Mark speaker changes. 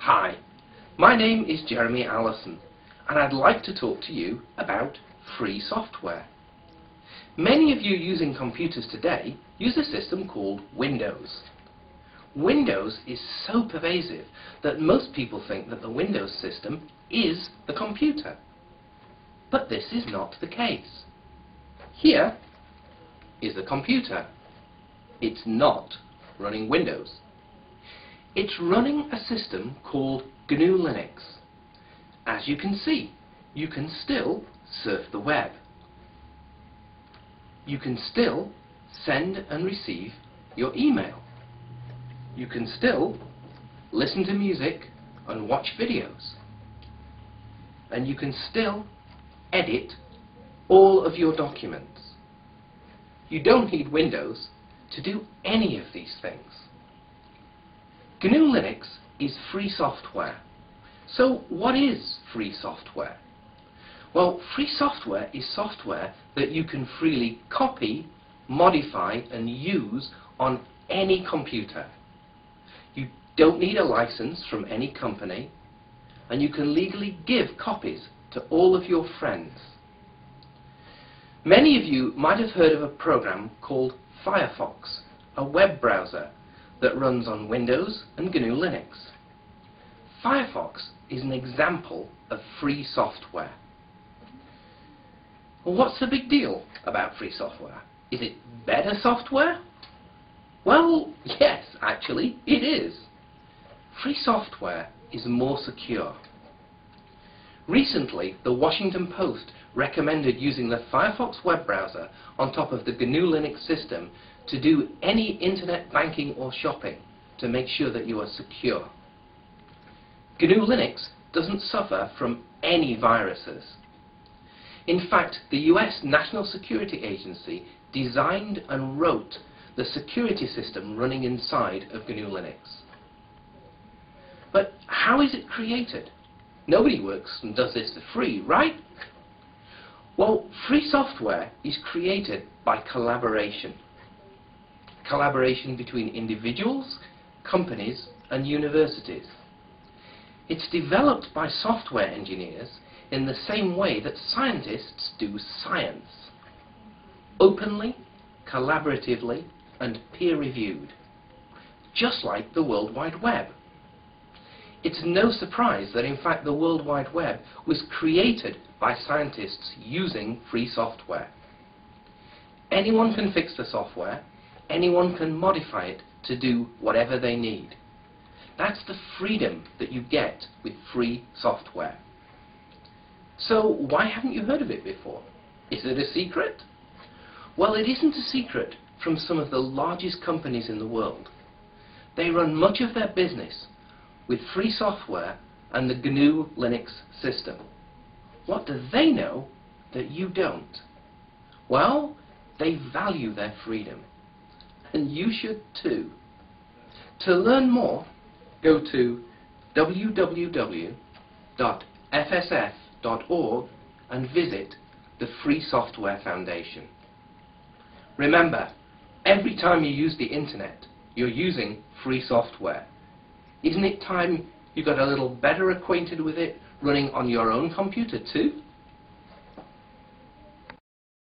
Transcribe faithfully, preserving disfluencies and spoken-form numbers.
Speaker 1: Hi, my name is Jeremy Allison, and I'd like to talk to you about free software. Many of you using computers today use a system called Windows. Windows is so pervasive that most people think that the Windows system is the computer. But this is not the case. Here is a computer. It's not running Windows. It's running a system called G N U Linux. As you can see, you can still surf the web. You can still send and receive your email. You can still listen to music and watch videos. And you can still edit all of your documents. You don't need Windows to do any of these things. G N U Linux is free software. So what is free software? Well, free software is software that you can freely copy, modify and use on any computer. You don't need a license from any company, and you can legally give copies to all of your friends. Many of you might have heard of a program called Firefox, a web browser that runs on Windows and G N U Linux. Firefox is an example of free software. Well, what's the big deal about free software? Is it better software? Well, yes, actually, it is. Free software is more secure. Recently, the Washington Post recommended using the Firefox web browser on top of the G N U Linux system to do any internet banking or shopping to make sure that you are secure. G N U Linux doesn't suffer from any viruses. In fact, the U S National Security Agency designed and wrote the security system running inside of G N U Linux. But how is it created? Nobody works and does this for free, right? Well, free software is created by collaboration. Collaboration between individuals, companies and universities. It's developed by software engineers in the same way that scientists do science. Openly, collaboratively and peer-reviewed. Just like the World Wide Web. It's no surprise that in fact the World Wide Web was created by scientists using free software. Anyone can fix the software, anyone can modify it to do whatever they need. That's the freedom that you get with free software. So why haven't you heard of it before? Is it a secret? Well, it isn't a secret from some of the largest companies in the world. They run much of their business with free software and the G N U Linux system. What do they know that you don't? Well, they value their freedom. And you should too. To learn more, go to w w w dot f s f dot org and visit the Free Software Foundation. Remember, every time you use the internet, you're using free software. Isn't it time you got a little better acquainted with it running on your own computer too?